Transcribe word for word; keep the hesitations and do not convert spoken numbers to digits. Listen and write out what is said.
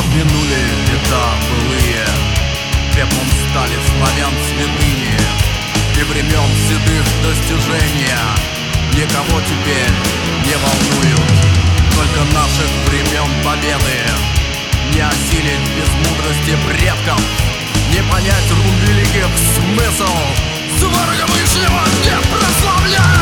Вот минули лета былые, пеплом стали славян святыни, и времен седых достижения никого теперь не волнуют. Только наших времен победы не осилить без мудрости предков, не понять рун великих смысл. Сварога Вышнего не прославляй!